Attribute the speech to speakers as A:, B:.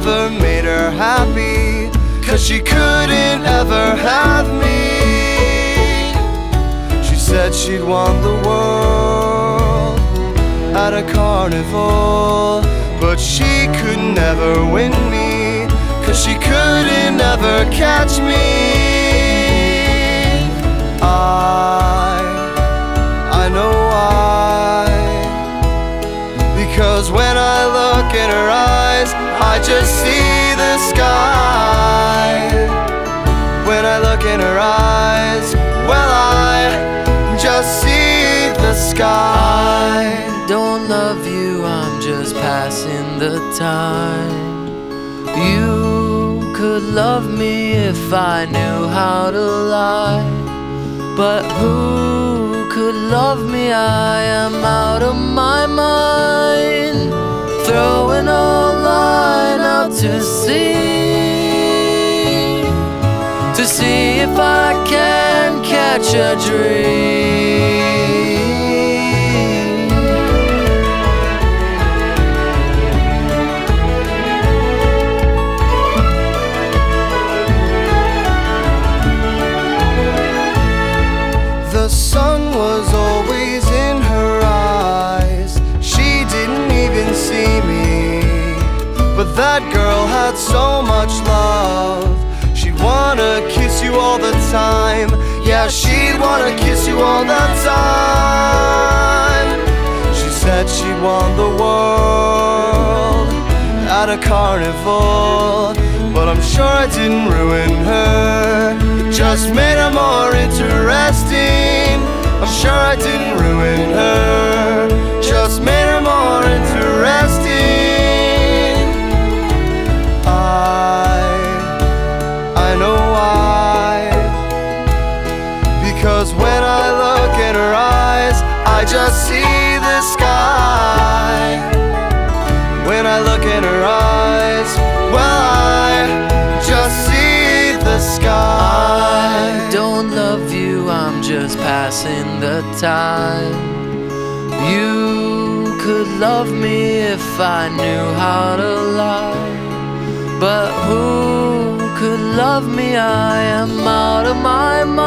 A: never made her happy, 'cause she couldn't ever have me. She said she'd won the world at a carnival, but she could never win me, 'cause she couldn't ever catch me. I know why, because when I look in her eyes, I just see the sky. When I look in her eyes, well, I just see the sky.
B: I don't love you, I'm just passing the time. You could love me if I knew how to lie, but who could love me? I am out of my mind, throwing all line out to see if I can catch a dream.
A: The sun was always in her eyes, she didn't even see me, but that girl had so much love, she'd wanna kiss you all the time. Yeah, she'd wanna kiss you all the time. She said she won the world at a carnival, but I'm sure it didn't ruin her, it just made her more interesting. I'm sure I didn't ruin her, just made her more interesting. I know why, because when I look in her eyes, I just see the sky. When I look in her eyes, well, I just see the sky.
B: I don't love you, I'm just passing the time. You could love me if I knew how to lie, but who could love me? I am out of my mind.